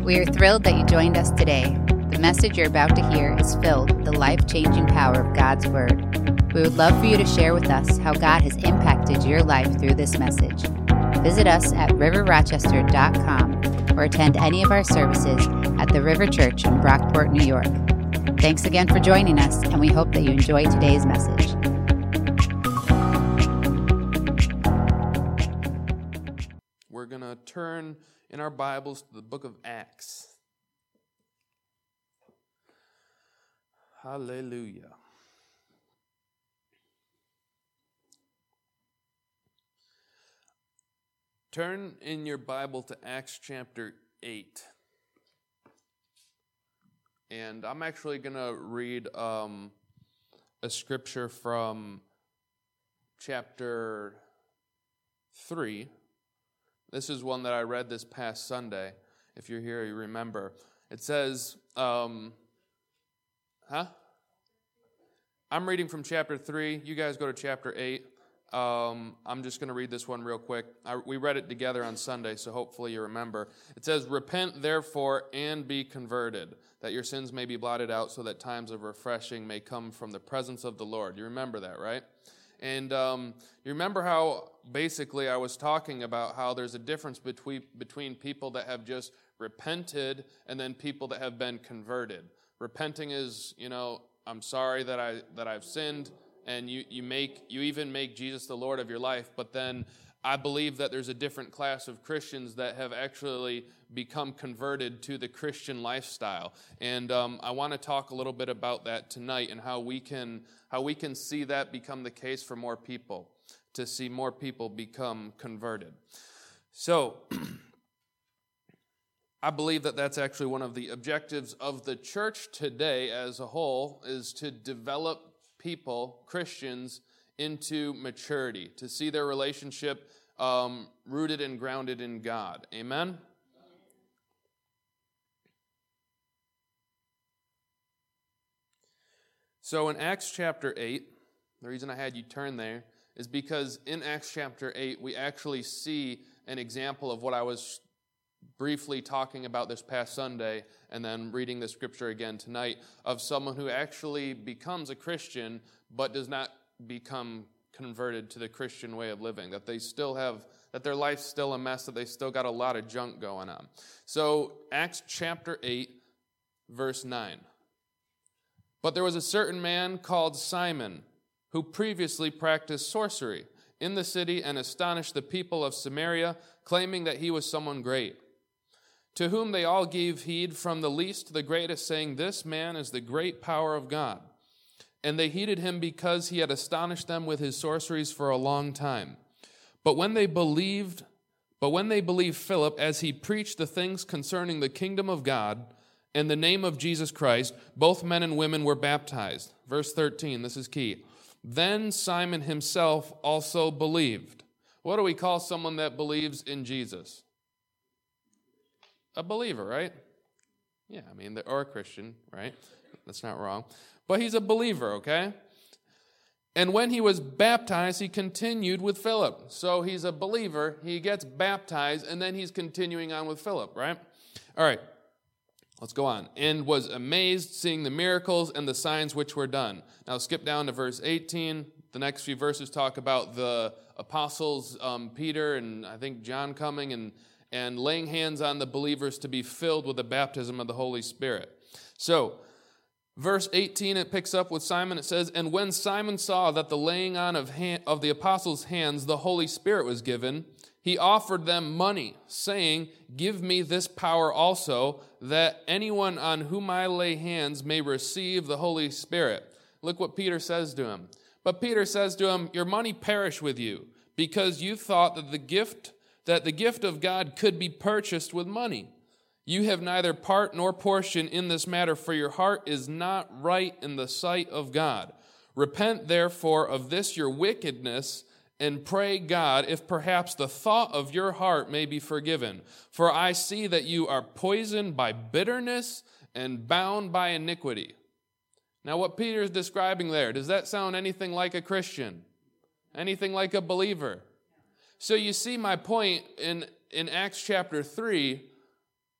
We are thrilled that you joined us today. The message you're about to hear is filled with the life-changing power of God's Word. We would love for you to share with us how God has impacted your life through this message. Visit us at riverrochester.com or attend any of our services at the River Church in Brockport, New York. Thanks again for joining us, and we hope that you enjoy today's message. We're going to turn in our Bibles to the book of Acts. Hallelujah. Turn in your Bible to Acts chapter 8. And I'm actually going to read a scripture from chapter 3. This is one that I read this past Sunday. If you're here, you remember. It says, I'm reading from chapter 3. You guys go to chapter 8. I'm just going to read this one real quick. We read it together on Sunday, so hopefully you remember. It says, "Repent therefore and be converted, that your sins may be blotted out, so that times of refreshing may come from the presence of the Lord." You remember that, right? And you remember how basically I was talking about how there's a difference between people that have just repented and then people that have been converted. Repenting is, I'm sorry that I've sinned, and you even make Jesus the Lord of your life. But then I believe that there's a different class of Christians that have actually become converted to the Christian lifestyle. And I want to talk a little bit about that tonight and how we can see that become the case for more people, to see more people become converted. So I believe that that's actually one of the objectives of the church today as a whole, is to develop people, Christians, into maturity, to see their relationship rooted and grounded in God. Amen? So in Acts chapter 8, the reason I had you turn there is because in Acts chapter 8, we actually see an example of what I was briefly talking about this past Sunday and then reading the scripture again tonight, of someone who actually becomes a Christian but does not become converted to the Christian way of living, that their life's still a mess, that they still got a lot of junk going on. So Acts chapter 8, verse 9. "But there was a certain man called Simon, who previously practiced sorcery in the city and astonished the people of Samaria, claiming that he was someone great. To whom they all gave heed, from the least to the greatest, saying, 'This man is the great power of God.' And they heeded him because he had astonished them with his sorceries for a long time. But when they believed Philip as he preached the things concerning the kingdom of God and the name of Jesus Christ, both men and women were baptized." Verse 13, this is key. "Then Simon himself also believed." What do we call someone that believes in Jesus? A believer, right? Yeah, or a Christian, right? That's not wrong. But he's a believer, okay? "And when he was baptized, he continued with Philip." So he's a believer, he gets baptized, and then he's continuing on with Philip, right? All right, let's go on. "And was amazed, seeing the miracles and the signs which were done." Now skip down to verse 18. The next few verses talk about the apostles, Peter and I think John coming and laying hands on the believers to be filled with the baptism of the Holy Spirit. So, verse 18, it picks up with Simon. It says, "And when Simon saw that the laying on of the apostles' hands the Holy Spirit was given, he offered them money, saying, 'Give me this power also, that anyone on whom I lay hands may receive the Holy Spirit.'" Look what Peter says to him. But Peter says to him, "Your money perish with you, because you thought that the gift of God could be purchased with money. You have neither part nor portion in this matter, for your heart is not right in the sight of God. Repent therefore of this your wickedness, and pray God, if perhaps the thought of your heart may be forgiven. For I see that you are poisoned by bitterness and bound by iniquity." Now what Peter is describing there, does that sound anything like a Christian? Anything like a believer? So you see my point in Acts chapter 3,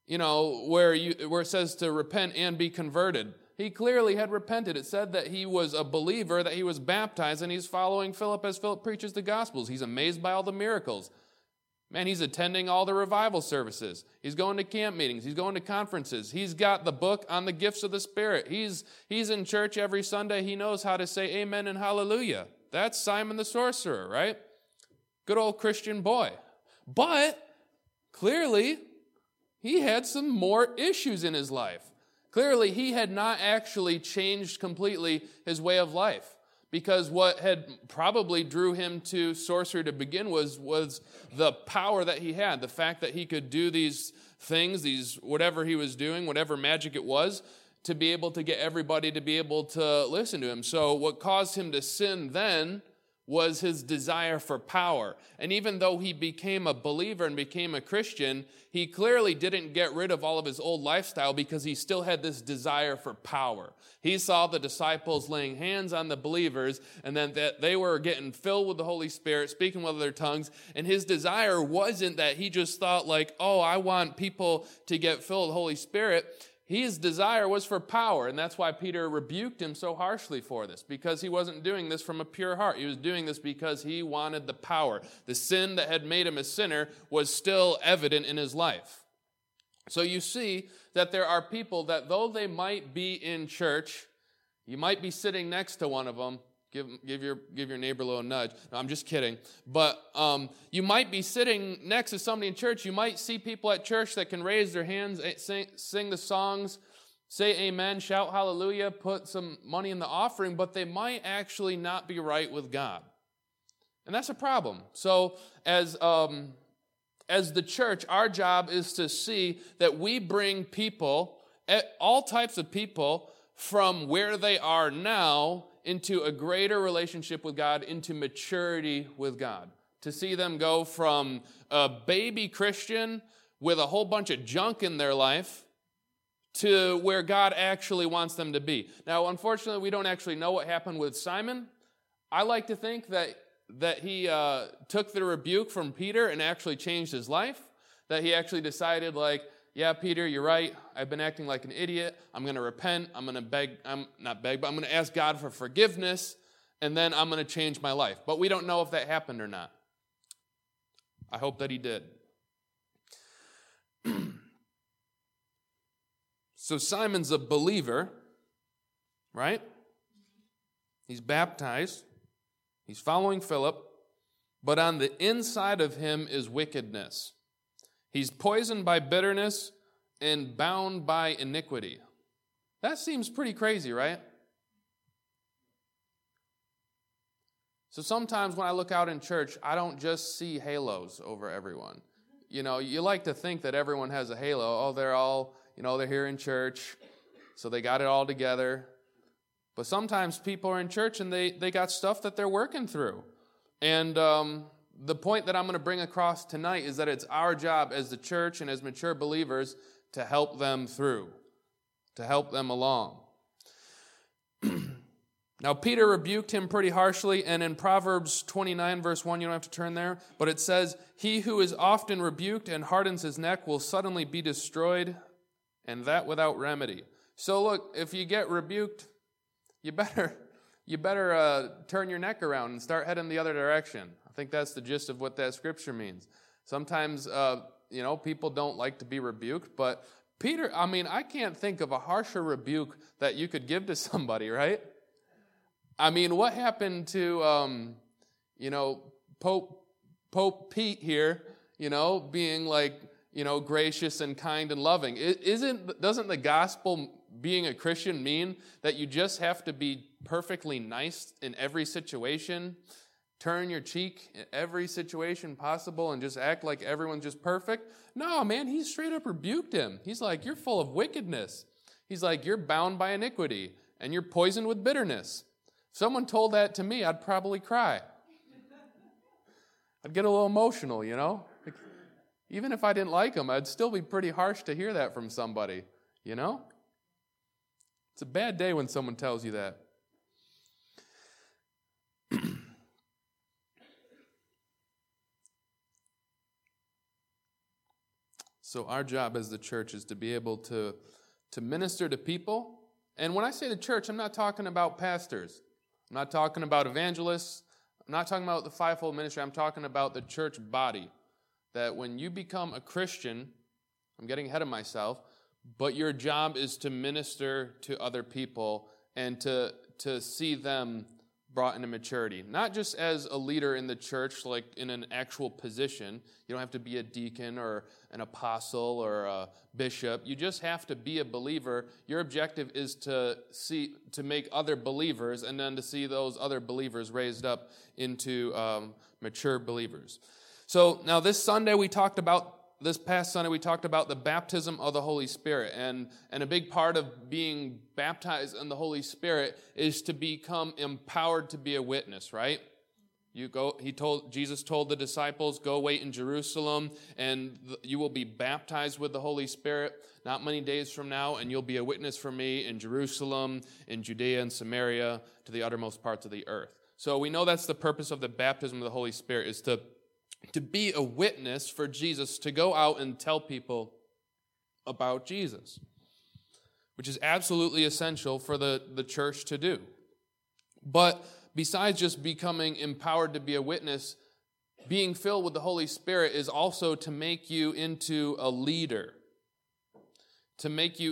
where it says to repent and be converted. He clearly had repented. It said that he was a believer, that he was baptized, and he's following Philip as Philip preaches the Gospels. He's amazed by all the miracles. Man, he's attending all the revival services. He's going to camp meetings. He's going to conferences. He's got the book on the gifts of the Spirit. He's in church every Sunday. He knows how to say amen and hallelujah. That's Simon the sorcerer, right? Good old Christian boy. But clearly, he had some more issues in his life. Clearly, he had not actually changed completely his way of life, because what had probably drew him to sorcery to begin was the power that he had, the fact that he could do these things, whatever he was doing, whatever magic it was, to be able to get everybody to be able to listen to him. So what caused him to sin then was his desire for power. And even though he became a believer and became a Christian, he clearly didn't get rid of all of his old lifestyle, because he still had this desire for power. He saw the disciples laying hands on the believers, and then that they were getting filled with the Holy Spirit, speaking with other tongues. And his desire wasn't that he just thought like, oh, I want people to get filled with the Holy Spirit. His desire was for power, and that's why Peter rebuked him so harshly for this, because he wasn't doing this from a pure heart. He was doing this because he wanted the power. The sin that had made him a sinner was still evident in his life. So you see that there are people that though they might be in church, you might be sitting next to one of them. Give your neighbor a little nudge. No, I'm just kidding. But you might be sitting next to somebody in church. You might see people at church that can raise their hands, sing the songs, say amen, shout hallelujah, put some money in the offering, but they might actually not be right with God. And that's a problem. So as the church, our job is to see that we bring people, all types of people, from where they are now into a greater relationship with God, into maturity with God. To see them go from a baby Christian with a whole bunch of junk in their life to where God actually wants them to be. Now, unfortunately, we don't actually know what happened with Simon. I like to think that he took the rebuke from Peter and actually changed his life, that he actually decided like, yeah, Peter, you're right. I've been acting like an idiot. I'm going to repent. I'm going to ask God for forgiveness, and then I'm going to change my life. But we don't know if that happened or not. I hope that he did. So Simon's a believer, right? He's baptized. He's following Philip. But on the inside of him is wickedness. He's poisoned by bitterness and bound by iniquity. That seems pretty crazy, right? So sometimes when I look out in church, I don't just see halos over everyone. You like to think that everyone has a halo. Oh, they're all, they're here in church, so they got it all together. But sometimes people are in church and they got stuff that they're working through. And the point that I'm going to bring across tonight is that it's our job as the church and as mature believers to help them through, to help them along. Now, Peter rebuked him pretty harshly, and in Proverbs 29, verse 1, you don't have to turn there, but it says, "He who is often rebuked and hardens his neck will suddenly be destroyed, and that without remedy." So look, if you get rebuked, you better turn your neck around and start heading the other direction. I think that's the gist of what that scripture means. Sometimes, people don't like to be rebuked, but Peter, I can't think of a harsher rebuke that you could give to somebody, right? What happened to, Pope Pete here, being gracious and kind and loving? Doesn't the gospel, being a Christian, mean that you just have to be perfectly nice in every situation, turn your cheek in every situation possible, and just act like everyone's just perfect? No, man, he straight up rebuked him. He's like, you're full of wickedness. He's like, you're bound by iniquity, and you're poisoned with bitterness. If someone told that to me, I'd probably cry. I'd get a little emotional, Even if I didn't like them, I'd still be pretty harsh to hear that from somebody, It's a bad day when someone tells you that. So our job as the church is to be able to minister to people. And when I say the church, I'm not talking about pastors. I'm not talking about evangelists. I'm not talking about the fivefold ministry. I'm talking about the church body. That when you become a Christian, I'm getting ahead of myself, but your job is to minister to other people and to see them brought into maturity. Not just as a leader in the church, like in an actual position. You don't have to be a deacon or an apostle or a bishop. You just have to be a believer. Your objective is to make other believers and then to see those other believers raised up into mature believers. So now this past Sunday, we talked about the baptism of the Holy Spirit. And a big part of being baptized in the Holy Spirit is to become empowered to be a witness, right? Jesus told the disciples, go wait in Jerusalem, and you will be baptized with the Holy Spirit not many days from now, and you'll be a witness for me in Jerusalem, in Judea and Samaria, to the uttermost parts of the earth. So we know that's the purpose of the baptism of the Holy Spirit, is to be a witness for Jesus, to go out and tell people about Jesus, which is absolutely essential for the church to do. But besides just becoming empowered to be a witness, being filled with the Holy Spirit is also to make you into a leader, in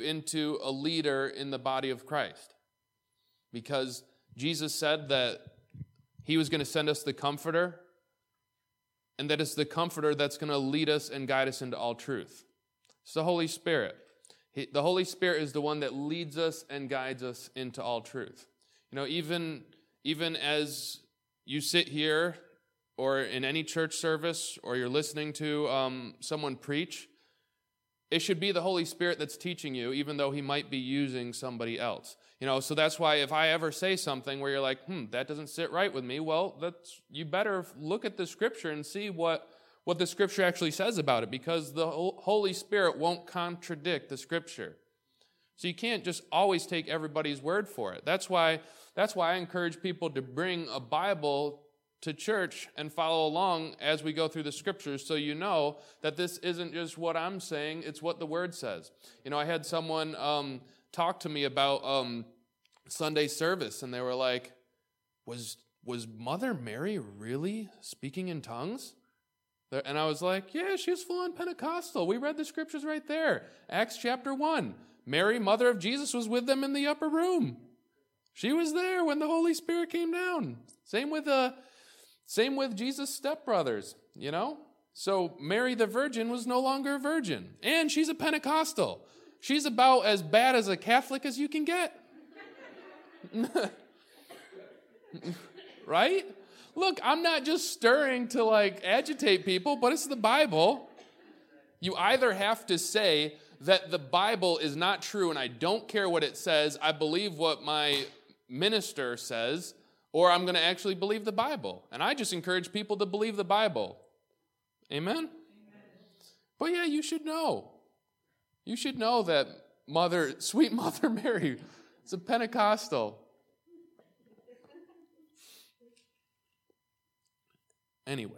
the body of Christ. Because Jesus said that he was going to send us the Comforter, and that it's the Comforter that's going to lead us and guide us into all truth. It's the Holy Spirit. The Holy Spirit is the one that leads us and guides us into all truth. You know, even as you sit here or in any church service or you're listening to someone preach, it should be the Holy Spirit that's teaching you, even though he might be using somebody else. You know, so that's why if I ever say something where you're like, that doesn't sit right with me, well, you better look at the Scripture and see what the Scripture actually says about it, because the Holy Spirit won't contradict the Scripture. So you can't just always take everybody's word for it. That's why I encourage people to bring a Bible to church and follow along as we go through the Scriptures, so you know that this isn't just what I'm saying, it's what the Word says. You know, I had someone talk to me about Sunday service, and they were like, was Mother Mary really speaking in tongues? And I was like, yeah, she was full on Pentecostal. We read the Scriptures right there. Acts chapter 1. Mary, mother of Jesus, was with them in the upper room. She was there when the Holy Spirit came down. Same with Jesus' stepbrothers, you know? So Mary the Virgin was no longer a virgin. And she's a Pentecostal. She's about as bad as a Catholic as you can get. Right? Look, I'm not just stirring to agitate people, but it's the Bible. You either have to say that the Bible is not true and I don't care what it says, I believe what my minister says, or I'm going to actually believe the Bible. And I just encourage people to believe the Bible. Amen? But yeah, you should know. You should know that sweet Mother Mary is a Pentecostal. Anyway.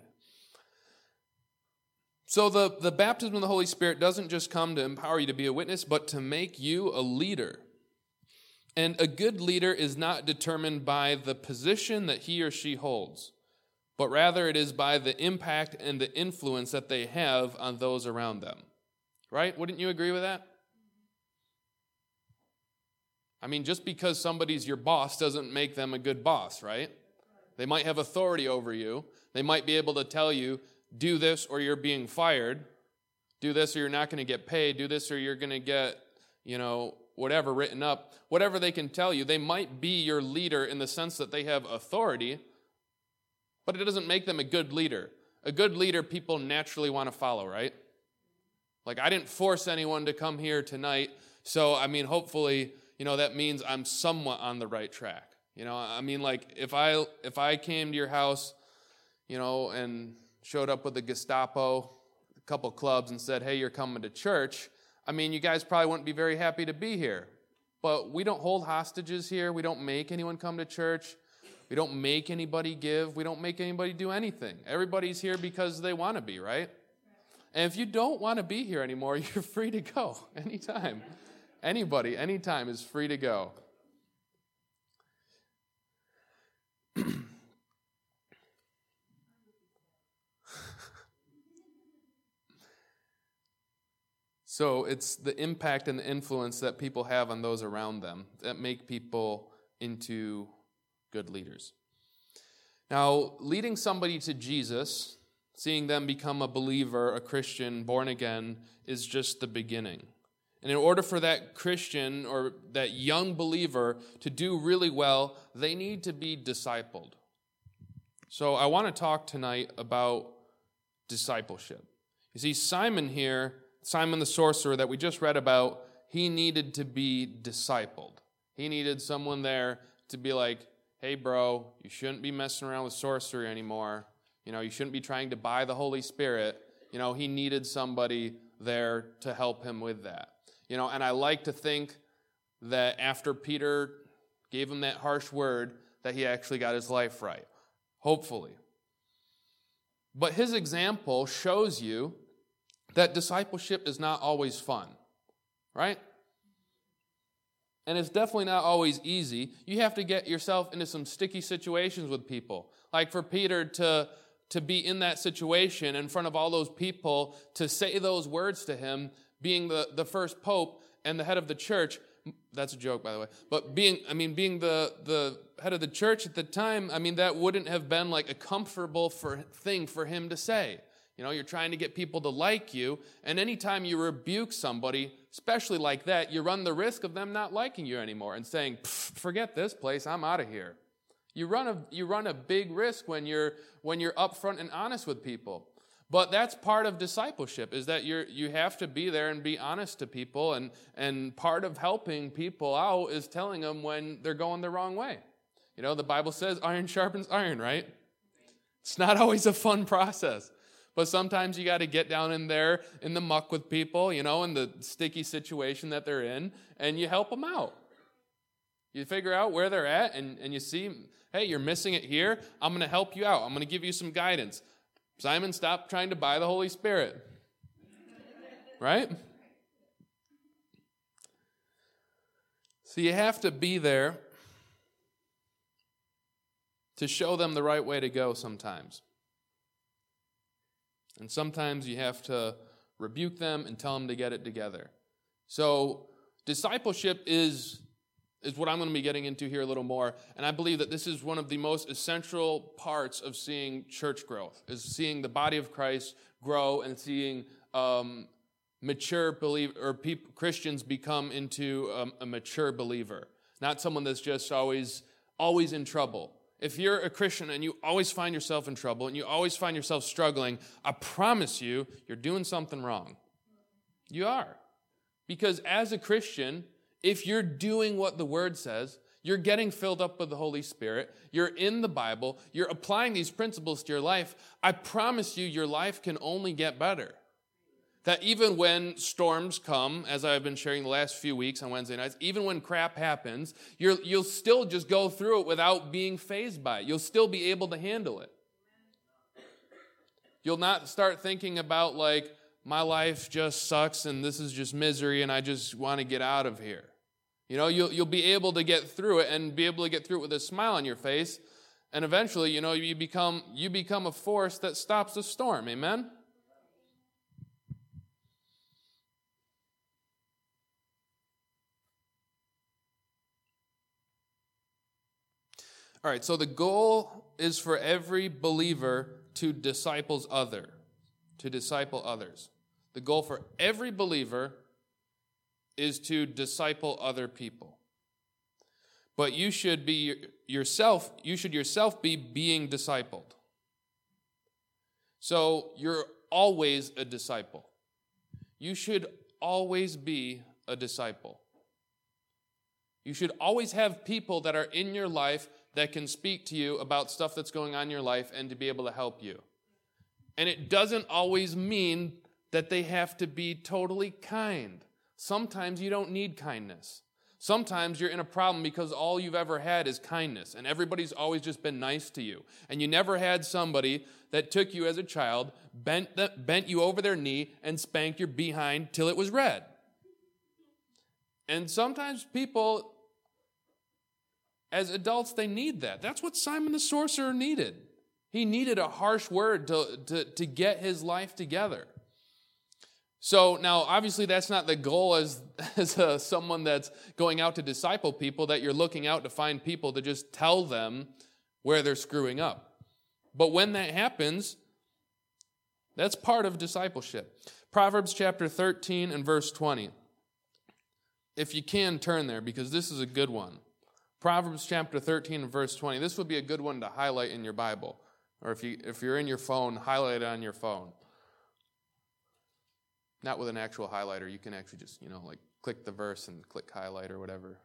So the baptism of the Holy Spirit doesn't just come to empower you to be a witness, but to make you a leader. And a good leader is not determined by the position that he or she holds, but rather it is by the impact and the influence that they have on those around them. Right? Wouldn't you agree with that? I mean, just because somebody's your boss doesn't make them a good boss, right? They might have authority over you. They might be able to tell you, do this or you're being fired. Do this or you're not going to get paid. Do this or you're going to get, whatever written up. Whatever they can tell you. They might be your leader in the sense that they have authority, but it doesn't make them a good leader. A good leader people naturally want to follow, right? I didn't force anyone to come here tonight, so, hopefully, that means I'm somewhat on the right track. If I came to your house, and showed up with the Gestapo, a couple clubs, and said, hey, you're coming to church, you guys probably wouldn't be very happy to be here. But we don't hold hostages here. We don't make anyone come to church. We don't make anybody give. We don't make anybody do anything. Everybody's here because they want to be, right? And if you don't want to be here anymore, you're free to go anytime. Anybody, anytime is free to go. So it's the impact and the influence that people have on those around them that make people into good leaders. Now, leading somebody to Jesus, seeing them become a believer, a Christian, born again, is just the beginning. And in order for that Christian or that young believer to do really well, they need to be discipled. So I want to talk tonight about discipleship. You see, Simon the sorcerer that we just read about, he needed to be discipled. He needed someone there to be like, hey, bro, you shouldn't be messing around with sorcery anymore. You shouldn't be trying to buy the Holy Spirit. He needed somebody there to help him with that. And I like to think that after Peter gave him that harsh word, that he actually got his life right. Hopefully. But his example shows you that discipleship is not always fun, right? And it's definitely not always easy. You have to get yourself into some sticky situations with people. Like for Peter to be in that situation in front of all those people, to say those words to him, being the first pope and the head of the church. That's a joke, by the way. But being the head of the church at the time, that wouldn't have been like a comfortable thing for him to say. You're trying to get people to like you, and anytime you rebuke somebody, especially like that, you run the risk of them not liking you anymore and saying, forget this place, I'm out of here. You run a big risk when you're upfront and honest with people. But that's part of discipleship, is that you have to be there and be honest to people, and part of helping people out is telling them when they're going the wrong way. The Bible says iron sharpens iron, right? It's not always a fun process. But sometimes you got to get down in there in the muck with people, in the sticky situation that they're in, and you help them out. You figure out where they're at, and you see, hey, you're missing it here. I'm going to help you out. I'm going to give you some guidance. Simon, stop trying to buy the Holy Spirit. Right? So you have to be there to show them the right way to go sometimes. And sometimes you have to rebuke them and tell them to get it together. So discipleship is what I'm going to be getting into here a little more. And I believe that this is one of the most essential parts of seeing church growth, is seeing the body of Christ grow and seeing mature Christians become into a mature believer, not someone that's just always in trouble. If you're a Christian and you always find yourself in trouble and you always find yourself struggling, I promise you're doing something wrong. You are. Because as a Christian, if you're doing what the Word says, you're getting filled up with the Holy Spirit, you're in the Bible, you're applying these principles to your life, I promise you your life can only get better. That even when storms come, as I've been sharing the last few weeks on Wednesday nights, even when crap happens, you'll still just go through it without being fazed by it. You'll still be able to handle it. You'll not start thinking about like, my life just sucks and this is just misery and I just want to get out of here. You'll be able to get through it and be able to get through it with a smile on your face. And eventually, you become a force that stops the storm. Amen? All right, so the goal is for every believer to disciple others. The goal for every believer is to disciple other people. But you should yourself be being discipled. So you're always a disciple. You should always be a disciple. You should always have people that are in your life that can speak to you about stuff that's going on in your life and to be able to help you. And it doesn't always mean that they have to be totally kind. Sometimes you don't need kindness. Sometimes you're in a problem because all you've ever had is kindness, and everybody's always just been nice to you. And you never had somebody that took you as a child, bent you over their knee, and spanked your behind till it was red. And sometimes people, as adults, they need that. That's what Simon the sorcerer needed. He needed a harsh word to get his life together. So now, obviously, that's not the goal as someone that's going out to disciple people, that you're looking out to find people to just tell them where they're screwing up. But when that happens, that's part of discipleship. Proverbs chapter 13 and verse 20. If you can, turn there, because this is a good one. Proverbs chapter 13 and verse 20. This would be a good one to highlight in your Bible. Or if you're in your phone, highlight it on your phone. Not with an actual highlighter. You can actually just, click the verse and click highlight or whatever,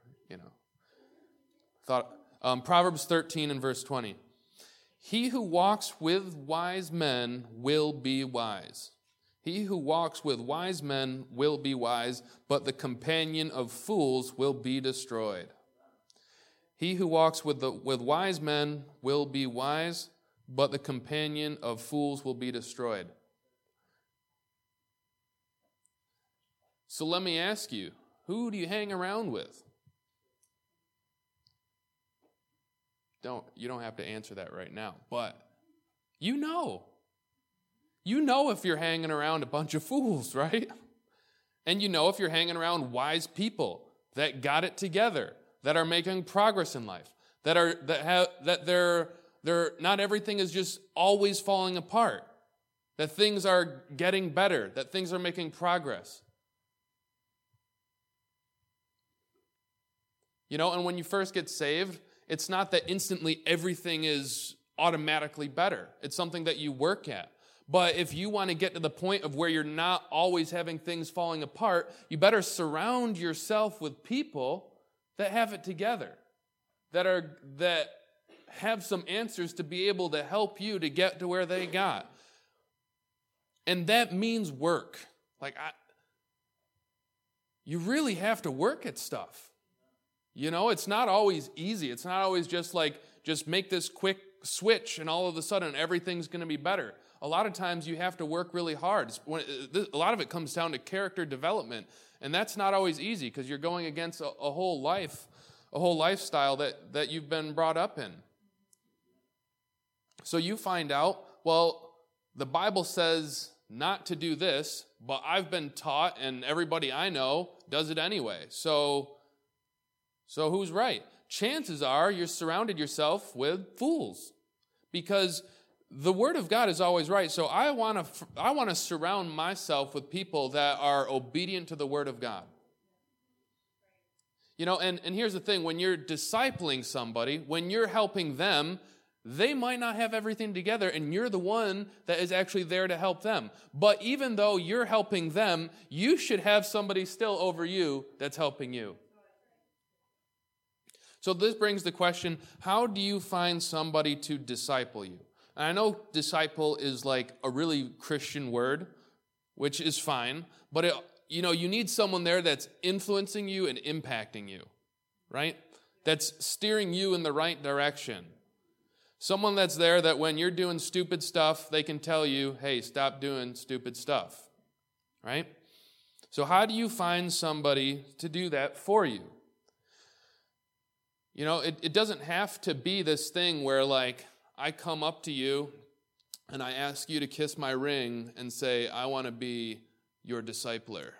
Proverbs 13 and verse 20. He who walks with wise men will be wise. He who walks with wise men will be wise, but the companion of fools will be destroyed. He who walks with wise men will be wise, but the companion of fools will be destroyed. So let me ask you, who do you hang around with? You don't have to answer that right now, but you know. You know if you're hanging around a bunch of fools, right? And you know if you're hanging around wise people that got it together, that are making progress in life, that they're not everything is just always falling apart, that things are getting better, that things are making progress. And when you first get saved, it's not that instantly everything is automatically better. It's something that you work at. But if you want to get to the point of where you're not always having things falling apart, you better surround yourself with people that have it together, that have some answers to be able to help you to get to where they got. And that means work. You really have to work at stuff. It's not always easy. It's not always just make this quick switch and all of a sudden everything's going to be better. A lot of times you have to work really hard. A lot of it comes down to character development, and that's not always easy because you're going against a whole lifestyle that you've been brought up in. So you find out, well, the Bible says not to do this, but I've been taught and everybody I know does it anyway. So who's right? Chances are you're surrounded yourself with fools, because the Word of God is always right. So I want to surround myself with people that are obedient to the Word of God. And here's the thing: when you're discipling somebody, when you're helping them, they might not have everything together, and you're the one that is actually there to help them. But even though you're helping them, you should have somebody still over you that's helping you. So this brings the question, how do you find somebody to disciple you? And I know disciple is like a really Christian word, which is fine, but you need someone there that's influencing you and impacting you, right? That's steering you in the right direction. Someone that's there that when you're doing stupid stuff, they can tell you, hey, stop doing stupid stuff, right? So how do you find somebody to do that for you? It doesn't have to be this thing where I come up to you and I ask you to kiss my ring and say, I want to be your discipler.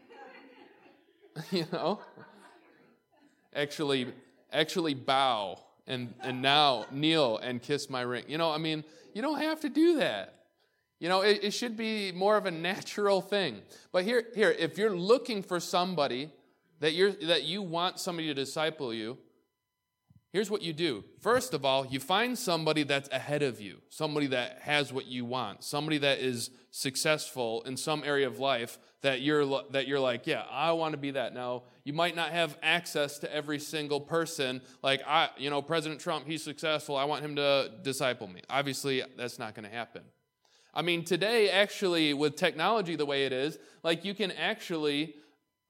Actually bow and now kneel and kiss my ring. You don't have to do that. It should be more of a natural thing. But here, if you're looking for somebody that you want somebody to disciple you, here's what you do. First of all, you find somebody that's ahead of you, somebody that has what you want, somebody that is successful in some area of life that you're like, yeah, I want to be that. Now, you might not have access to every single person. President Trump, he's successful. I want him to disciple me. Obviously, that's not going to happen. Today, actually, with technology the way it is, you can actually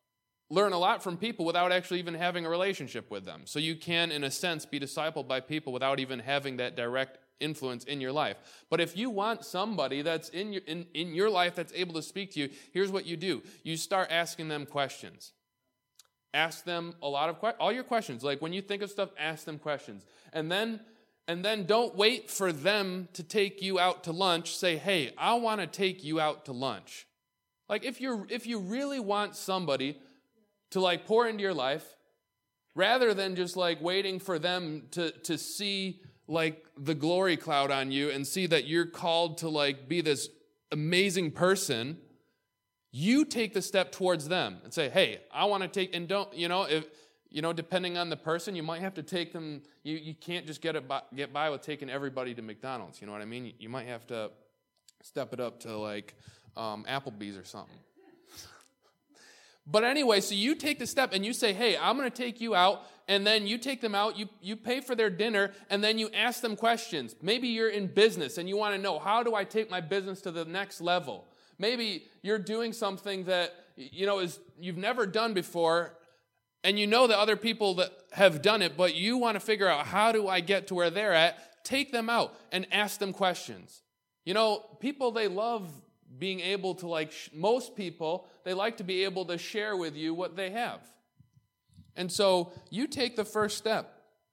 learn a lot from people without actually even having a relationship with them. So you can, in a sense, be discipled by people without even having that direct influence in your life. But if you want somebody that's in your life that's able to speak to you, here's what you do. You start asking them questions. Ask them a lot of all your questions. Like when you think of stuff, ask them questions. And then don't wait for them to take you out to lunch. Say, hey, I want to take you out to lunch. Like if you really want somebody to like pour into your life, rather than just like waiting for them to see like the glory cloud on you and see that you're called to like be this amazing person, you take the step towards them and say, hey, I want to take, and don't, depending on the person, you might have to take them, you can't just get by with taking everybody to McDonald's, you know what I mean? You might have to step it up to like Applebee's or something. But anyway, so you take the step and you say, hey, I'm going to take you out, and then you take them out, you pay for their dinner, and then you ask them questions. Maybe you're in business and you want to know, how do I take my business to the next level? Maybe you're doing something that, is you've never done before, and you know that other people that have done it, but you want to figure out, how do I get to where they're at? Take them out and ask them questions. People, they love being able to most people, they like to be able to share with you what they have. And so you take the first step.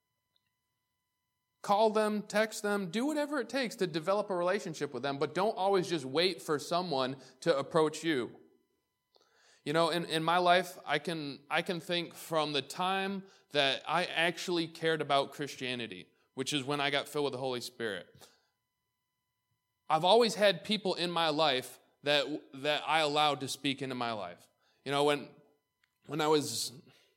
Call them, text them, do whatever it takes to develop a relationship with them, but don't always just wait for someone to approach you. In my life, I can think from the time that I actually cared about Christianity, which is when I got filled with the Holy Spirit. I've always had people in my life that I allowed to speak into my life. When I was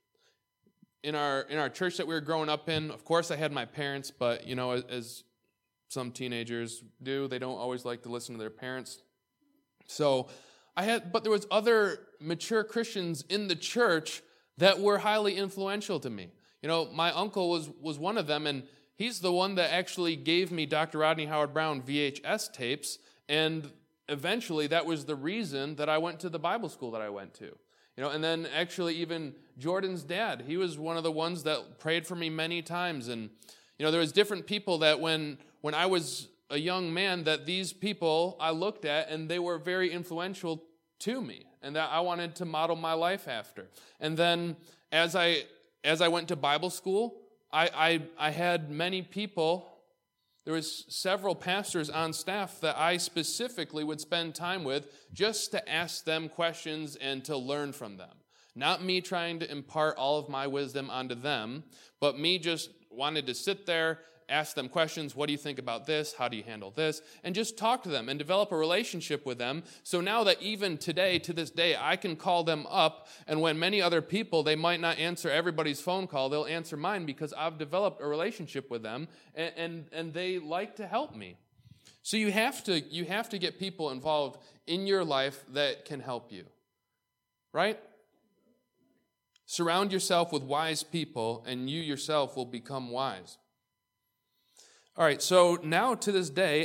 in our church that we were growing up in, of course I had my parents, but as some teenagers do, they don't always like to listen to their parents. So but there was other mature Christians in the church that were highly influential to me. My uncle was one of them, and he's the one that actually gave me Dr. Rodney Howard-Browne VHS tapes, and eventually that was the reason that I went to the Bible school that I went to. And then actually even Jordan's dad, he was one of the ones that prayed for me many times. And, there was different people that when I was a young man, that these people I looked at, and they were very influential to me, and that I wanted to model my life after. And then as I went to Bible school, I had many people. There was several pastors on staff that I specifically would spend time with just to ask them questions and to learn from them. Not me trying to impart all of my wisdom onto them, but me just wanted to sit there, ask them questions. What do you think about this? How do you handle this? And just talk to them and develop a relationship with them. So now that even today, to this day, I can call them up, and when many other people, they might not answer everybody's phone call, they'll answer mine because I've developed a relationship with them, and they like to help me. So you have to get people involved in your life that can help you. Right? Surround yourself with wise people, and you yourself will become wise. All right, so now to this day,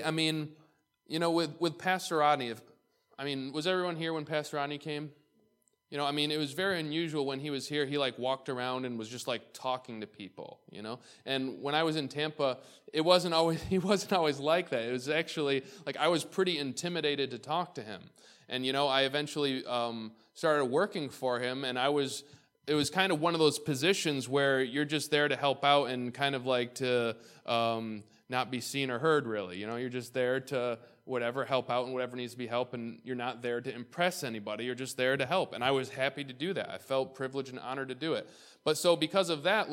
with Pastor Rodney, was everyone here when Pastor Rodney came? It was very unusual when he was here. He walked around and was just talking to people, And when I was in Tampa, he wasn't always like that. It was actually I was pretty intimidated to talk to him. And I eventually started working for him, and it was kind of one of those positions where you're just there to help out and kind of to not be seen or heard, really. You're just there to help out and whatever needs to be helped, and you're not there to impress anybody. You're just there to help. And I was happy to do that. I felt privileged and honored to do it. But so because of that,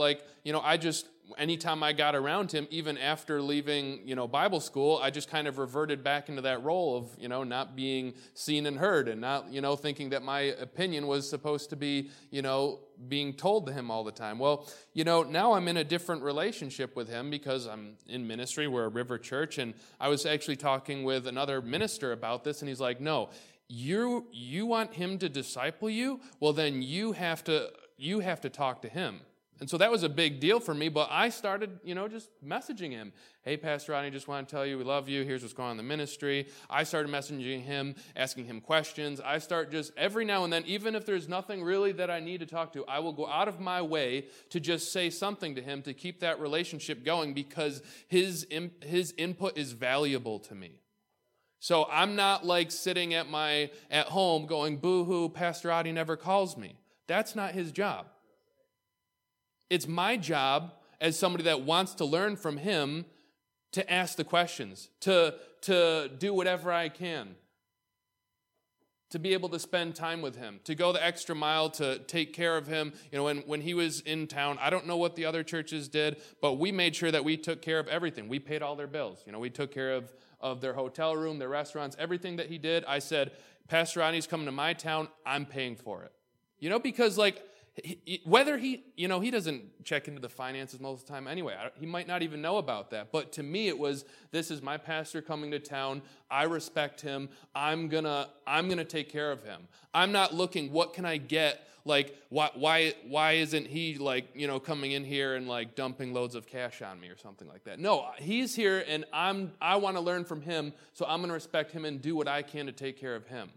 anytime I got around him, even after leaving, Bible school, I just kind of reverted back into that role of, not being seen and heard, and not, thinking that my opinion was supposed to be, being told to him all the time. Well, now I'm in a different relationship with him because I'm in ministry. We're a River Church, and I was actually talking with another minister about this, and he's like, no, you want him to disciple you? Well, then you have to talk to him. And so that was a big deal for me, but I started, just messaging him. Hey, Pastor Rodney, just want to tell you we love you. Here's what's going on in the ministry. I started messaging him, asking him questions. I start just every now and then, even if there's nothing really that I need to talk to, I will go out of my way to just say something to him to keep that relationship going because his input is valuable to me. So I'm not like sitting at home going, boo-hoo, Pastor Rodney never calls me. That's not his job. It's my job as somebody that wants to learn from him to ask the questions, to do whatever I can, to be able to spend time with him, to go the extra mile to take care of him. When he was in town, I don't know what the other churches did, but we made sure that we took care of everything. We paid all their bills. We took care of their hotel room, their restaurants, everything that he did. I said, Pastor Rodney's coming to my town, I'm paying for it. Because whether he doesn't check into the finances most of the time anyway. He might not even know about that. But to me, it was, this is my pastor coming to town. I respect him. I'm gonna take care of him. I'm not looking, what can I get? Like, why isn't he coming in here and dumping loads of cash on me or something like that? No, he's here and I want to learn from him, so I'm going to respect him and do what I can to take care of him.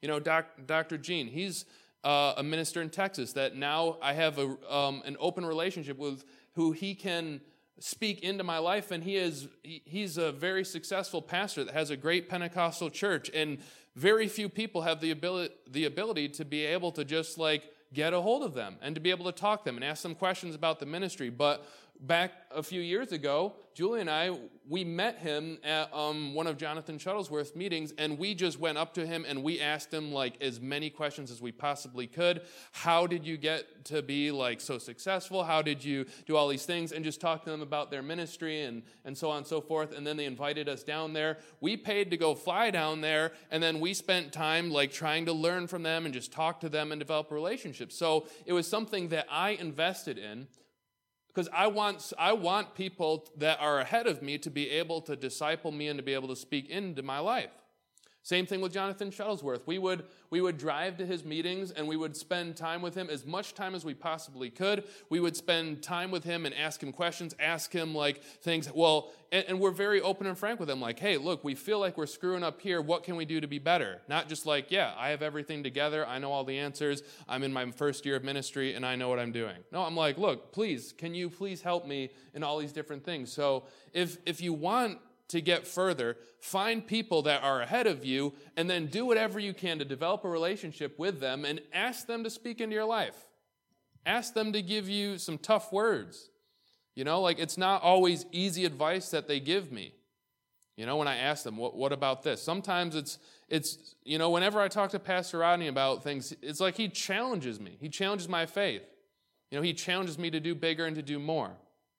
Dr. Gene, he's a minister in Texas that now I have an open relationship with, who he can speak into my life, and he's a very successful pastor that has a great Pentecostal church, and very few people have the ability to be able to just get a hold of them and to be able to talk to them and ask them questions about the ministry. But back a few years ago, Julie and I, we met him at one of Jonathan Shuttlesworth's meetings, and we just went up to him and we asked him as many questions as we possibly could. How did you get to be so successful? How did you do all these things? And just talk to them about their ministry and so on and so forth. And then they invited us down there. We paid to go fly down there, and then we spent time trying to learn from them and just talk to them and develop relationships. So it was something that I invested in, because I want people that are ahead of me to be able to disciple me and to be able to speak into my life. Same thing with Jonathan Shuttlesworth. We would drive to his meetings and we would spend time with him, as much time as we possibly could. We would spend time with him and ask him questions, ask him things. Well, and we're very open and frank with him. Hey, look, we feel like we're screwing up here. What can we do to be better? Not just yeah, I have everything together. I know all the answers. I'm in my first year of ministry and I know what I'm doing. No, I'm look, please, can you please help me in all these different things? So if you want to get further, find people that are ahead of you, and then do whatever you can to develop a relationship with them and ask them to speak into your life. Ask them to give you some tough words. It's not always easy advice that they give me. When I ask them, what about this? Sometimes it's whenever I talk to Pastor Rodney about things, it's he challenges me. He challenges my faith. He challenges me to do bigger and to do more.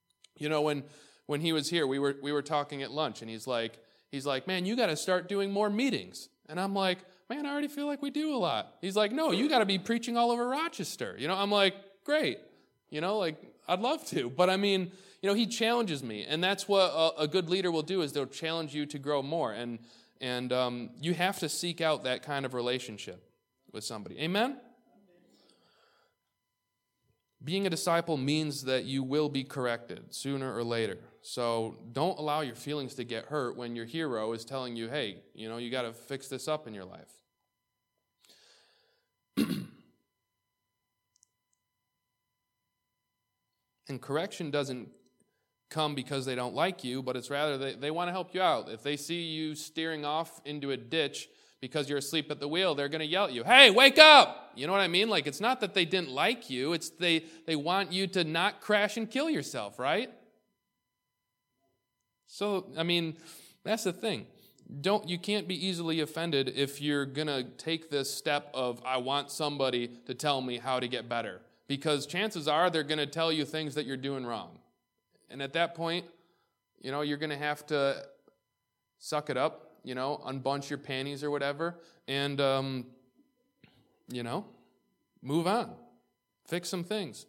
When he was here, we were talking at lunch, and he's like, man, you got to start doing more meetings. And I'm like, man, I already feel like we do a lot. He's like, no, you got to be preaching all over Rochester. I'm like, great. I'd love to. But I mean, he challenges me, and that's what a good leader will do, is they'll challenge you to grow more. And you have to seek out that kind of relationship with somebody. Amen? Being a disciple means that you will be corrected sooner or later. So don't allow your feelings to get hurt when your hero is telling you, hey, you got to fix this up in your life. And correction doesn't come because they don't like you, but it's rather they want to help you out. If they see you steering off into a ditch because you're asleep at the wheel, they're going to yell at you, hey, wake up! You know what I mean? It's not that they didn't like you, it's they want you to not crash and kill yourself, right? So, I mean, that's the thing. You can't be easily offended if you're going to take this step of, I want somebody to tell me how to get better. Because chances are they're going to tell you things that you're doing wrong. And at that point, you're going to have to suck it up, unbunch your panties or whatever, and, move on. Fix some things.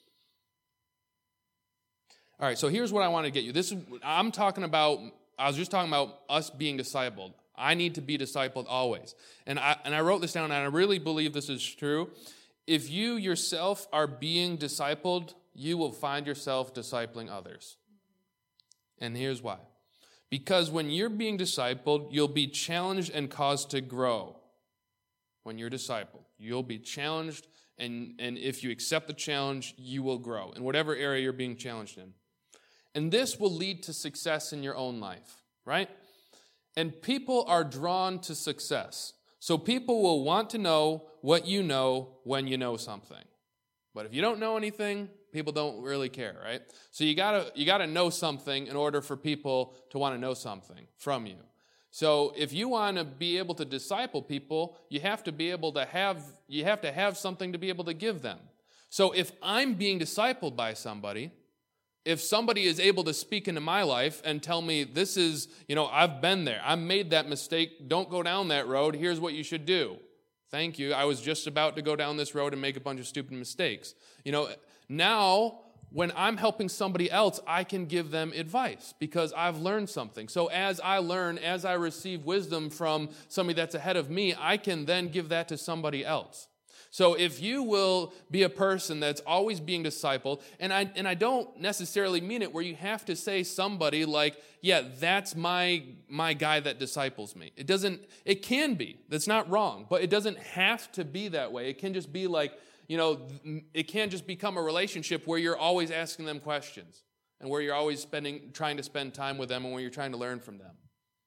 All right, so here's what I want to get you. I was just talking about us being discipled. I need to be discipled always. And I wrote this down, and I really believe this is true. If you yourself are being discipled, you will find yourself discipling others. And here's why. Because when you're being discipled, you'll be challenged and caused to grow. When you're discipled, you'll be challenged, and if you accept the challenge, you will grow in whatever area you're being challenged in. And this will lead to success in your own life, right? And people are drawn to success. So people will want to know what you know when you know something. But if you don't know anything, people don't really care, right? So you gotta know something in order for people to want to know something from you. So if you want to be able to disciple people, you have to have something to be able to give them. So if I'm being discipled by somebody, if somebody is able to speak into my life and tell me, this is, I've been there, I made that mistake, don't go down that road, here's what you should do. Thank you, I was just about to go down this road and make a bunch of stupid mistakes. Now, when I'm helping somebody else, I can give them advice because I've learned something. So as I learn, as I receive wisdom from somebody that's ahead of me, I can then give that to somebody else. So if you will be a person that's always being discipled, and I don't necessarily mean it where you have to say somebody like, yeah, that's my guy that disciples me. It can be, that's not wrong, but it doesn't have to be that way. It can just be like, it can just become a relationship where you're always asking them questions and where you're always trying to spend time with them and where you're trying to learn from them.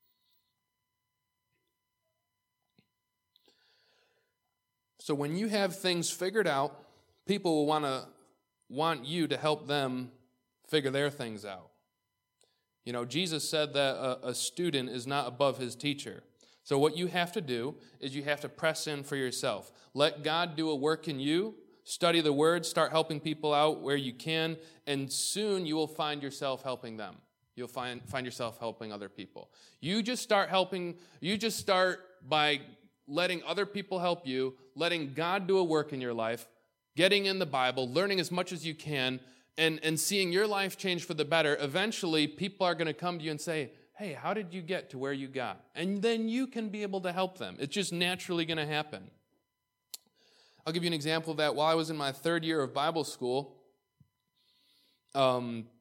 So when you have things figured out, people will want you to help them figure their things out. Jesus said that a student is not above his teacher. So what you have to do is you have to press in for yourself. Let God do a work in you. Study the Word. Start helping people out where you can. And soon you will find yourself helping them. You'll find yourself helping other people. You just start by letting other people help you, letting God do a work in your life, getting in the Bible, learning as much as you can, and seeing your life change for the better. Eventually, people are going to come to you and say, hey, how did you get to where you got? And then you can be able to help them. It's just naturally going to happen. I'll give you an example of that. While I was in my third year of Bible school, one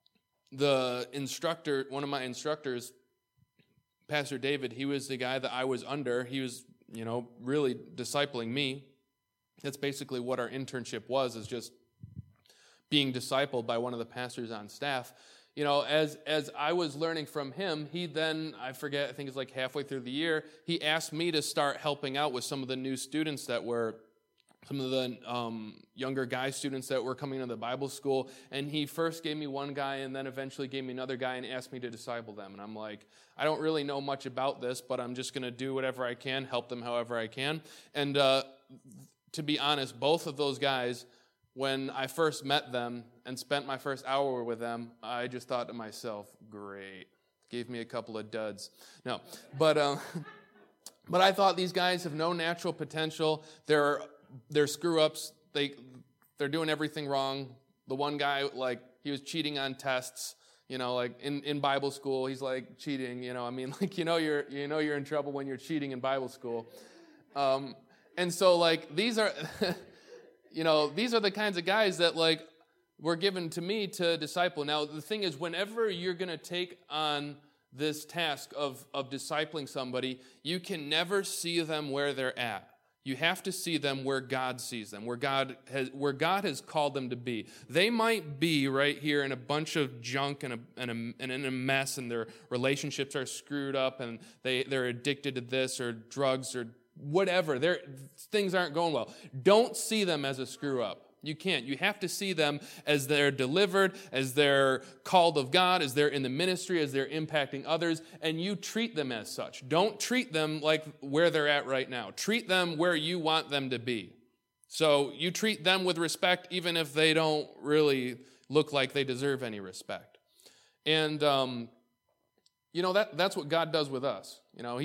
of my instructors, Pastor David, he was the guy that I was under. He was, really discipling me. That's basically what our internship was, is just being discipled by one of the pastors on staff. As I was learning from him, he then, I think it's like halfway through the year, he asked me to start helping out with some of the new students some of the younger guy students that were coming to the Bible school. And he first gave me one guy and then eventually gave me another guy and asked me to disciple them. And I'm like, I don't really know much about this, but I'm just going to do whatever I can, help them however I can. And to be honest, both of those guys, when I first met them and spent my first hour with them, I just thought to myself, great. Gave me a couple of duds. No, but I thought these guys have no natural potential. They're screw-ups. They're doing everything wrong. The one guy, he was cheating on tests. In Bible school, he's cheating. You're in trouble when you're cheating in Bible school. And so these are. These are the kinds of guys that were given to me to disciple. Now, the thing is, whenever you're going to take on this task of discipling somebody, you can never see them where they're at. You have to see them where God sees them, where God has called them to be. They might be right here in a bunch of junk and in a mess, and their relationships are screwed up, and they're addicted to this or drugs or whatever. Things aren't going well. Don't see them as a screw up. You can't. You have to see them as they're delivered, as they're called of God, as they're in the ministry, as they're impacting others, and you treat them as such. Don't treat them like where they're at right now. Treat them where you want them to be. So you treat them with respect even if they don't really look like they deserve any respect. And, that's what God does with us.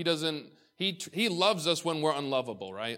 He loves us when we're unlovable, right?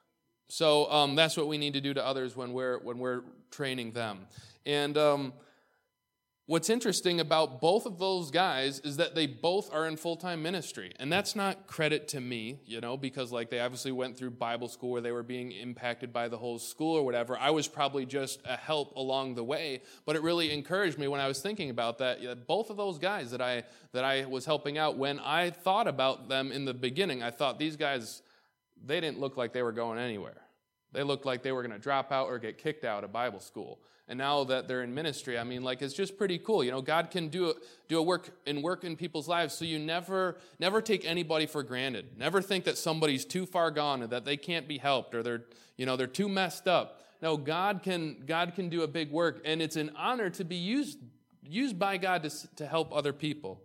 So that's what we need to do to others when we're training them. And what's interesting about both of those guys is that they both are in full-time ministry. And that's not credit to me, because they obviously went through Bible school where they were being impacted by the whole school or whatever. I was probably just a help along the way, but it really encouraged me when I was thinking about that. Both of those guys that I was helping out, when I thought about them in the beginning, I thought these guys, they didn't look like they were going anywhere. They looked like they were going to drop out or get kicked out of Bible school. And now that they're in ministry, it's just pretty cool. God can do a work in people's lives. So you never take anybody for granted. Never think that somebody's too far gone or that they can't be helped or they're too messed up. No, God can do a big work, and it's an honor to be used by God to help other people.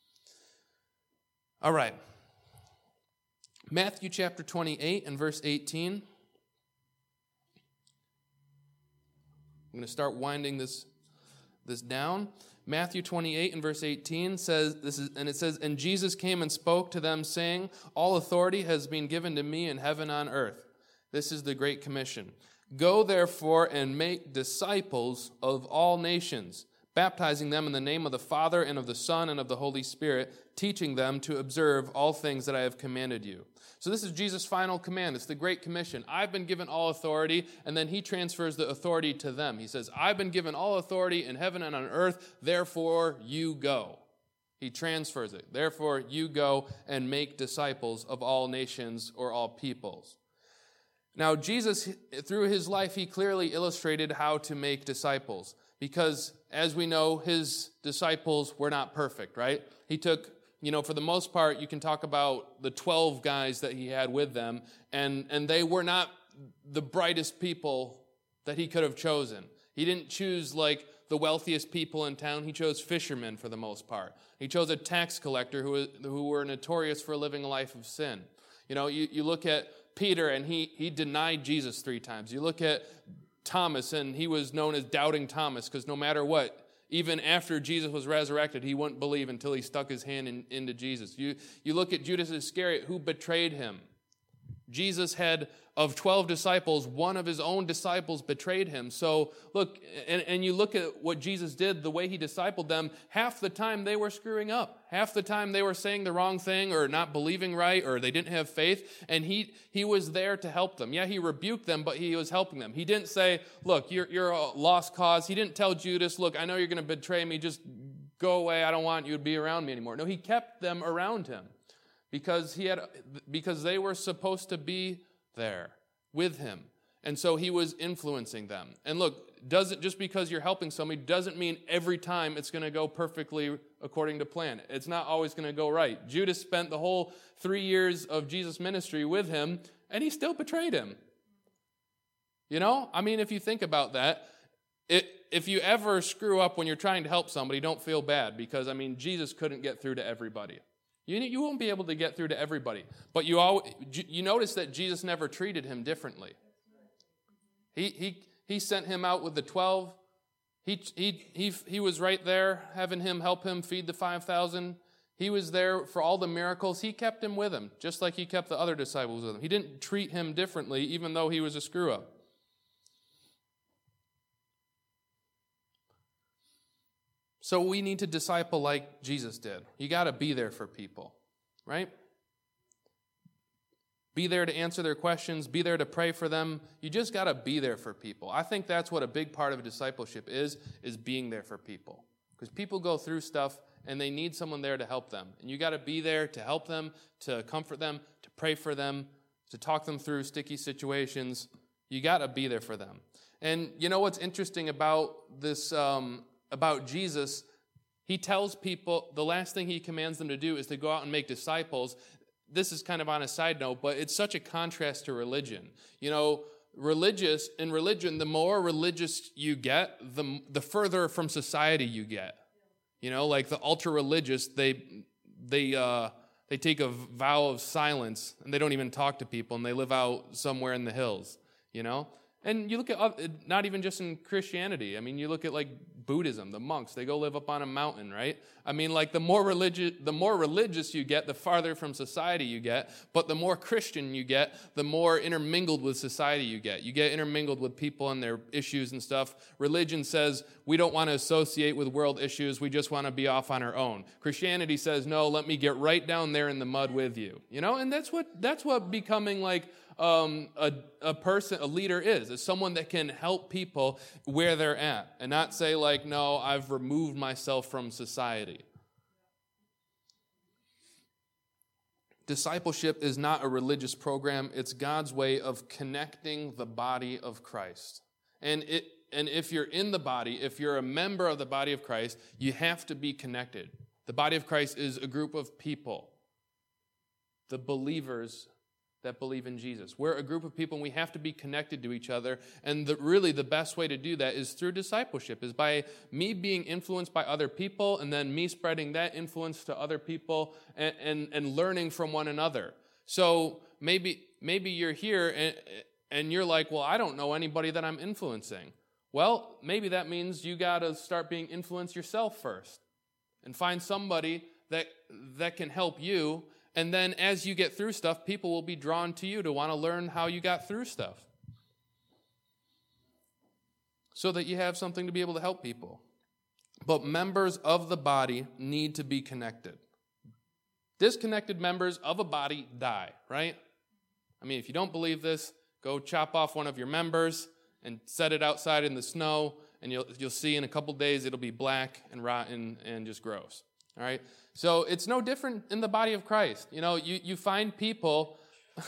All right. Matthew chapter 28 and verse 18. I'm going to start winding this down. Matthew 28 and verse 18 says, and Jesus came and spoke to them, saying, all authority has been given to me in heaven and on earth. This is the Great Commission. Go therefore and make disciples of all nations, baptizing them in the name of the Father and of the Son and of the Holy Spirit, teaching them to observe all things that I have commanded you. So this is Jesus' final command. It's the Great Commission. I've been given all authority, and then he transfers the authority to them. He says, I've been given all authority in heaven and on earth, therefore you go. He transfers it. Therefore you go and make disciples of all nations or all peoples. Now Jesus, through his life, he clearly illustrated how to make disciples. Because, as we know, his disciples were not perfect, right? He took, for the most part, you can talk about the 12 guys that he had with them, and they were not the brightest people that he could have chosen. He didn't choose, the wealthiest people in town. He chose fishermen for the most part. He chose a tax collector who were notorious for living a life of sin. You look at Peter, and he denied Jesus 3 times. You look at Thomas, and he was known as Doubting Thomas, because no matter what, even after Jesus was resurrected, he wouldn't believe until he stuck his hand into Jesus. You look at Judas Iscariot, who betrayed him. Jesus had, of 12 disciples, one of his own disciples betrayed him. So look, and you look at what Jesus did, the way he discipled them, half the time they were screwing up. Half the time they were saying the wrong thing or not believing right or they didn't have faith, and he was there to help them. Yeah, he rebuked them, but he was helping them. He didn't say, look, you're a lost cause. He didn't tell Judas, look, I know you're going to betray me, just go away, I don't want you to be around me anymore. No, he kept them around him because they were supposed to be there with him. And so he was influencing them. And look, just because you're helping somebody doesn't mean every time it's going to go perfectly according to plan. It's not always going to go right. Judas spent the whole 3 years of Jesus' ministry with him, and he still betrayed him. If you think about that, if you ever screw up when you're trying to help somebody, don't feel bad, because, Jesus couldn't get through to everybody. You won't be able to get through to everybody. But you notice that Jesus never treated him differently. He sent him out with the 12. He was right there, having him help him feed the 5,000. He was there for all the miracles. He kept him with him, just like he kept the other disciples with him. He didn't treat him differently, even though he was a screw-up. So we need to disciple like Jesus did. You got to be there for people, right? Be there to answer their questions. Be there to pray for them. You just got to be there for people. I think that's what a big part of discipleship is being there for people. Because people go through stuff and they need someone there to help them. And you got to be there to help them, to comfort them, to pray for them, to talk them through sticky situations. You got to be there for them. And you know what's interesting about this, about Jesus? He tells people the last thing he commands them to do is to go out and make disciples. This is kind of on a side note, but it's such a contrast to religion. In religion, the more religious you get, the further from society you get. Like the ultra-religious, they take a vow of silence, and they don't even talk to people, and they live out somewhere in the hills, And you look at, not even just in Christianity. I mean, you look at like Buddhism, the monks, they go live up on a mountain, right? I mean, like the more religious you get, the farther from society you get. But the more Christian you get, the more intermingled with society you get. You get intermingled with people and their issues and stuff. Religion says, we don't want to associate with world issues. We just want to be off on our own. Christianity says, no, let me get right down there in the mud with you. You know, and that's what becoming like a person, a leader is someone that can help people where they're at and not say like, no, I've removed myself from society. Discipleship is not a religious program. It's God's way of connecting the body of Christ. And if you're in the body, if you're a member of the body of Christ, you have to be connected. The body of Christ is a group of people, the believers that believe in Jesus. We're a group of people and we have to be connected to each other. And really the best way to do that is through discipleship, is by me being influenced by other people and then me spreading that influence to other people and learning from one another. So maybe you're here and you're like, well, I don't know anybody that I'm influencing. Well, maybe that means you got to start being influenced yourself first and find somebody that can help you. And then as you get through stuff, people will be drawn to you to want to learn how you got through stuff, so that you have something to be able to help people. But members of the body need to be connected. Disconnected members of a body die, right? I mean, if you don't believe this, go chop off one of your members and set it outside in the snow, and you'll see in a couple days it'll be black and rotten and just gross. All right? So it's no different in the body of Christ. You know, you find people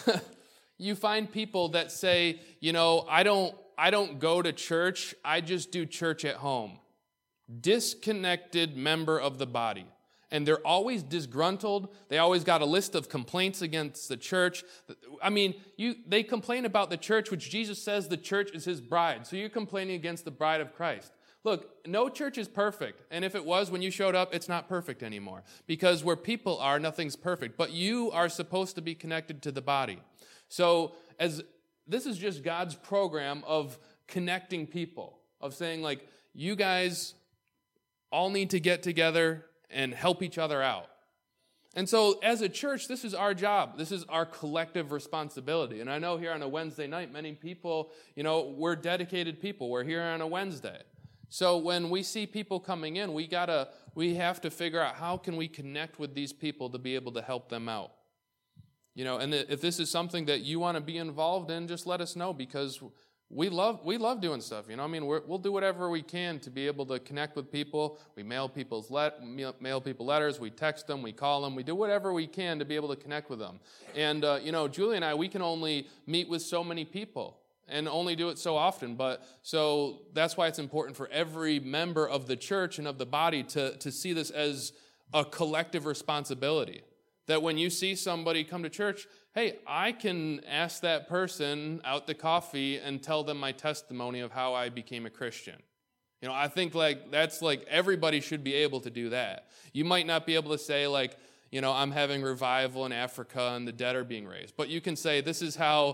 you find people that say, you know, I don't go to church, I just do church at home. Disconnected member of the body. And they're always disgruntled. They always got a list of complaints against the church. I mean, they complain about the church, which Jesus says the church is his bride. So you're complaining against the bride of Christ. Look, no church is perfect. And if it was when you showed up, it's not perfect anymore. Because where people are, nothing's perfect. But you are supposed to be connected to the body. So this is just God's program of connecting people. Of saying, like, you guys all need to get together and help each other out. And so as a church, this is our job. This is our collective responsibility. And I know here on a Wednesday night, many people, you know, we're dedicated people. We're here on a Wednesday. So when we see people coming in, we have to figure out how can we connect with these people to be able to help them out. You know, and if this is something that you want to be involved in, just let us know, because we love doing stuff. You know, I mean, we'll do whatever we can to be able to connect with people. We mail people letters. We text them. We call them. We do whatever we can to be able to connect with them. And you know, Julie and I, we can only meet with so many people and only do it so often. But so that's why it's important for every member of the church and of the body to see this as a collective responsibility. That when you see somebody come to church, hey, I can ask that person out to coffee and tell them my testimony of how I became a Christian. You know, I think that's everybody should be able to do that. You might not be able to say like, you know, I'm having revival in Africa and the dead are being raised. But you can say, this is how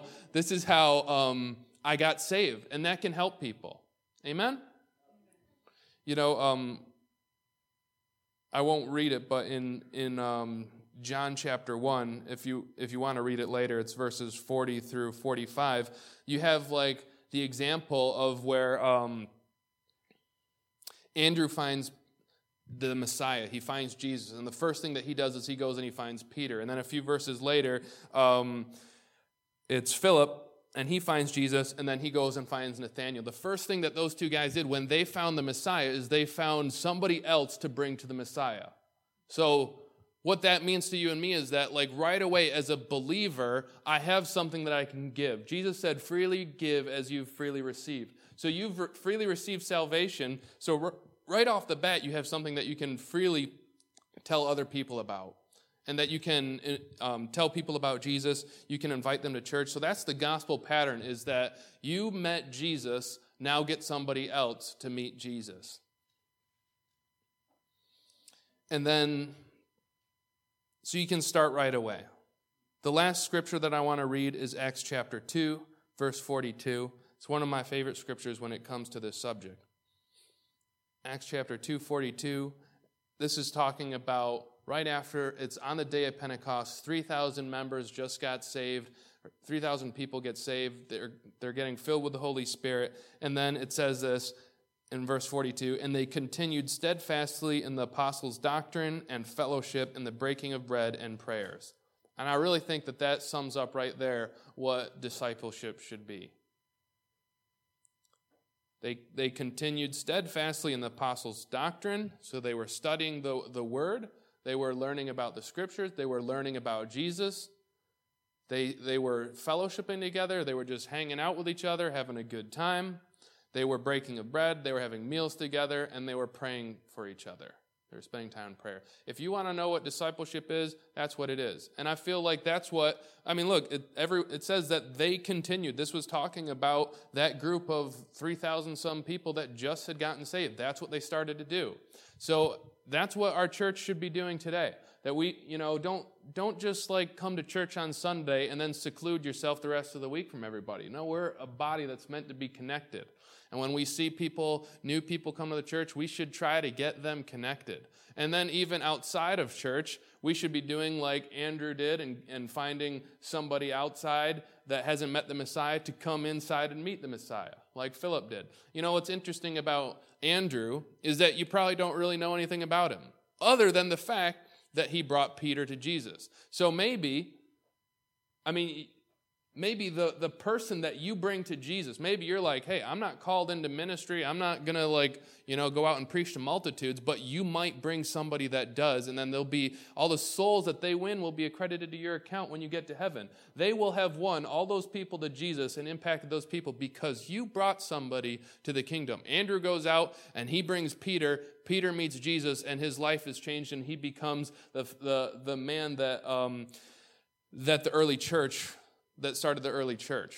I got saved. And that can help people. Amen? You know, I won't read it, but in John chapter 1, if you want to read it later, it's verses 40 through 45. You have like the example of where Andrew finds the Messiah. He finds Jesus. And the first thing that he does is he goes and he finds Peter. And then a few verses later, it's Philip, and he finds Jesus, and then he goes and finds Nathanael. The first thing that those two guys did when they found the Messiah is they found somebody else to bring to the Messiah. So what that means to you and me is that, like, right away as a believer, I have something that I can give. Jesus said, freely give as you've freely received. So you've freely received salvation. So right off the bat, you have something that you can freely tell other people about. And that you can tell people about Jesus. You can invite them to church. So that's the gospel pattern, is that you met Jesus, now get somebody else to meet Jesus. And then, so you can start right away. The last scripture that I want to read is Acts chapter 2, verse 42. It's one of my favorite scriptures when it comes to this subject. Acts chapter 2:42. This is talking about right after, it's on the day of Pentecost, 3,000 members just got saved. 3,000 people get saved. They're getting filled with the Holy Spirit. And then it says this in verse 42, and they continued steadfastly in the apostles' doctrine and fellowship in the breaking of bread and prayers. And I really think that sums up right there what discipleship should be. They continued steadfastly in the apostles' doctrine, so they were studying the Word. They were learning about the Scriptures. They were learning about Jesus. They were fellowshipping together. They were just hanging out with each other, having a good time. They were breaking of bread. They were having meals together, and they were praying for each other. They were spending time in prayer. If you want to know what discipleship is, that's what it is. And I feel like that's what, look, it says that they continued. This was talking about that group of 3,000 some people that just had gotten saved. That's what they started to do. So that's what our church should be doing today. That we, don't just come to church on Sunday and then seclude yourself the rest of the week from everybody. No, we're a body that's meant to be connected. And when we see new people come to the church, we should try to get them connected. And then even outside of church, we should be doing like Andrew did and finding somebody outside that hasn't met the Messiah to come inside and meet the Messiah, like Philip did. What's interesting about Andrew is that you probably don't really know anything about him, other than the fact that he brought Peter to Jesus. So maybe the person that you bring to Jesus, maybe you're like, hey, I'm not called into ministry. I'm not going to go out and preach to multitudes, but you might bring somebody that does, and then there'll be all the souls that they win will be accredited to your account when you get to heaven. They will have won all those people to Jesus and impacted those people because you brought somebody to the kingdom. Andrew goes out and he brings Peter. Peter meets Jesus and his life is changed and he becomes the man that the early church that started the early church.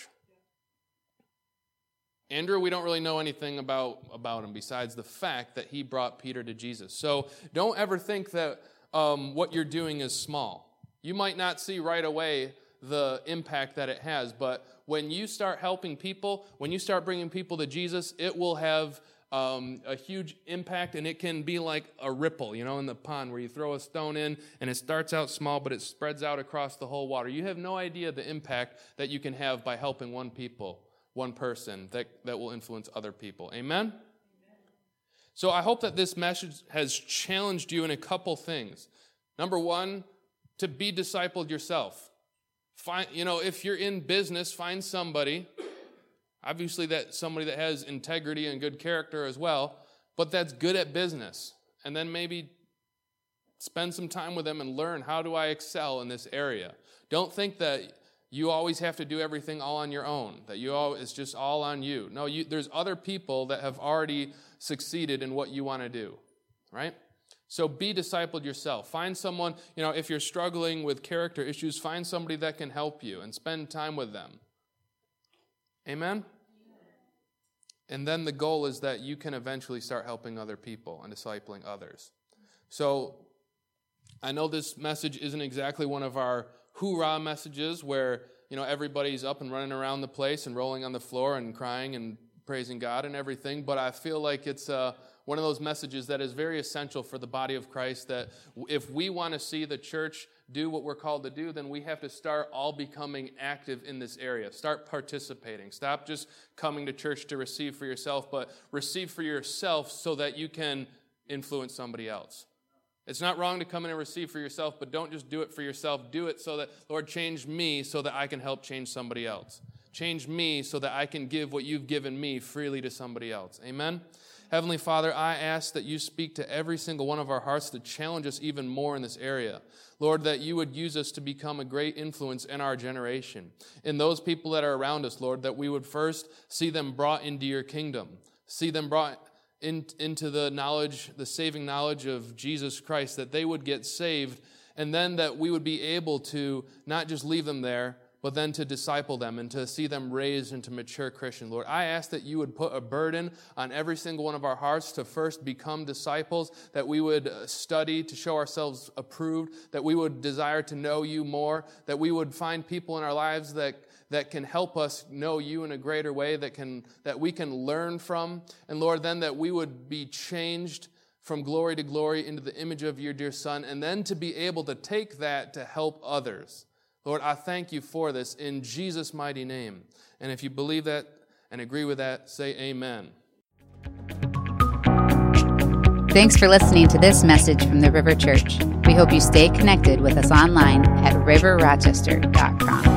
Andrew, we don't really know anything about him besides the fact that he brought Peter to Jesus. So don't ever think that what you're doing is small. You might not see right away the impact that it has, but when you start helping people, when you start bringing people to Jesus, it will have a huge impact, and it can be like a ripple, in the pond where you throw a stone in and it starts out small, but it spreads out across the whole water. You have no idea the impact that you can have by helping one person that will influence other people. Amen? So I hope that this message has challenged you in a couple things. Number one, to be discipled yourself. If you're in business, find somebody. Obviously, that's somebody that has integrity and good character as well, but that's good at business. And then maybe spend some time with them and learn, how do I excel in this area? Don't think that you always have to do everything all on your own, that it's just all on you. No, there's other people that have already succeeded in what you want to do, right? So be discipled yourself. Find someone, if you're struggling with character issues, find somebody that can help you and spend time with them. Amen? And then the goal is that you can eventually start helping other people and discipling others. So I know this message isn't exactly one of our hoorah messages where, everybody's up and running around the place and rolling on the floor and crying and praising God and everything, but I feel like it's one of those messages that is very essential for the body of Christ, that if we want to see the church do what we're called to do, then we have to start all becoming active in this area. Start participating. Stop just coming to church to receive for yourself, but receive for yourself so that you can influence somebody else. It's not wrong to come in and receive for yourself, but don't just do it for yourself. Do it so that, Lord, change me so that I can help change somebody else. Change me so that I can give what you've given me freely to somebody else. Amen? Heavenly Father, I ask that you speak to every single one of our hearts to challenge us even more in this area. Lord, that you would use us to become a great influence in our generation. In those people that are around us, Lord, that we would first see them brought into your kingdom. See them brought into the saving knowledge of Jesus Christ, that they would get saved, and then that we would be able to not just leave them there, but then to disciple them and to see them raised into mature Christians. Lord, I ask that you would put a burden on every single one of our hearts to first become disciples, that we would study to show ourselves approved, that we would desire to know you more, that we would find people in our lives that that can help us know you in a greater way, that we can learn from. And Lord, then that we would be changed from glory to glory into the image of your dear Son, and then to be able to take that to help others. Lord, I thank you for this in Jesus' mighty name. And if you believe that and agree with that, say amen. Thanks for listening to this message from the River Church. We hope you stay connected with us online at riverrochester.com.